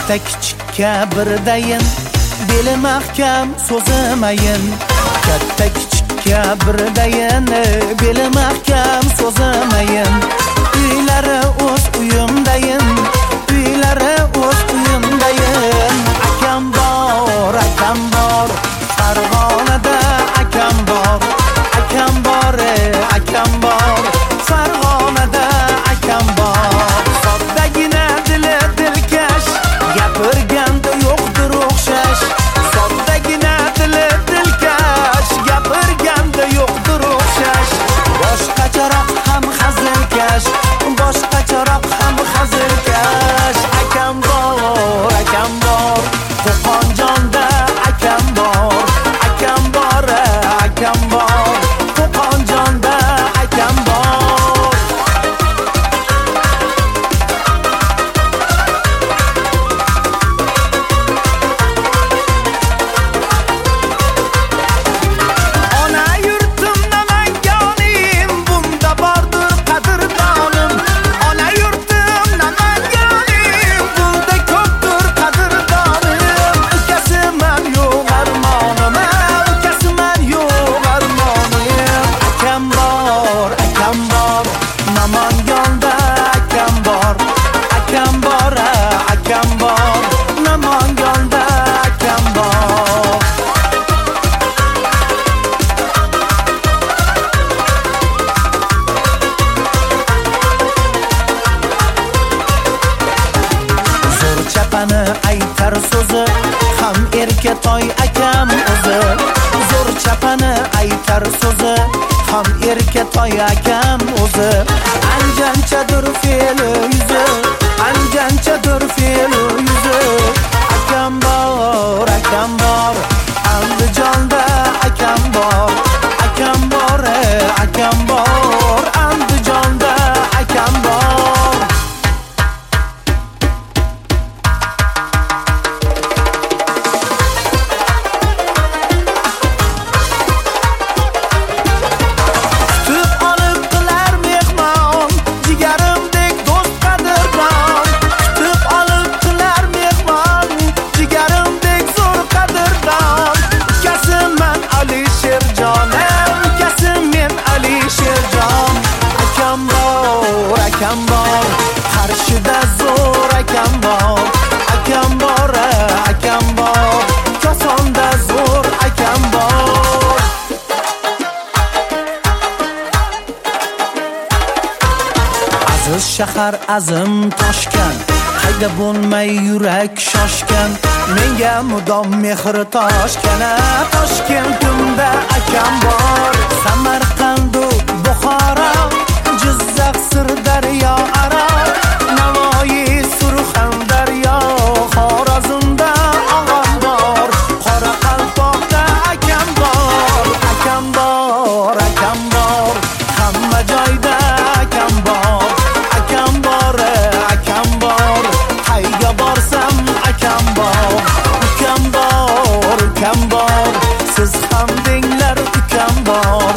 katta kichikka birdayin, beli mahkam so'zimayin. Katta kichikka birdayin, beli mahkam so'zimayin. Uylari o'z uyimdayin, uylari o'z uyimdayin. Akam bor, Farg'onada akam bor, akam bor, Farg'onada akam bor. Soddagina dili dilkash, gapirganda yo'qdir o'xshash. Soddagina dili dilkash, gapirganda yo'qdir o'xshash. Boshqacharoq ham hazilkash, boshqacharoq ham hazilkash. Akam bor, Qo'qonjonda akam bor, akam bor, Qo'qonjonda akam bor. Ona yurtim Namanganim, bunda bordir qadrdonim. Ona yurtim Namanganim, bunda ko'pdir qadrdonim. Ukasiman yo'q armonim, ukasiman yo'q armonim. Akam bor, Namangonda akam bor, Namangonda akam bor. Zo'r chapani aytar so'zi, ham erkatoy akam o'zi. Zo'r chapani aytar so'zi, ham erkatoy akam o'zi. Anjanchadir fe'li yuzi, anjanchadir fe'li yuzi. Akam bor, Andijonda akam bor, Andijonda akam bor. Tutib olib qilar mehmon, jigarimdek do'st qadrdon. Tutib olib qilar mehmon, jigarimdek zo'r qadrdon. Ukasiman Alisherjonim, ukasim men Alisherjon. Akam bor, Qarshida zo'r akam bor, Kosonda zo'r akam bor. Aziz shahar azim Toshkent, qayda bo'lmay yurak shoshgan. Menga mudom mehr toshgan, Toshkentimda akam bor. Samarqand, Buxoro, Jizzax, Sirdaryo aro, Navoiy, Surxondaryo, Xorazmda og'am bor. Qoraqalpoqda akam bor, hamma joyda akam bor, qayga borsam akam bor, ukam bor, siz ham denglar ukam bor.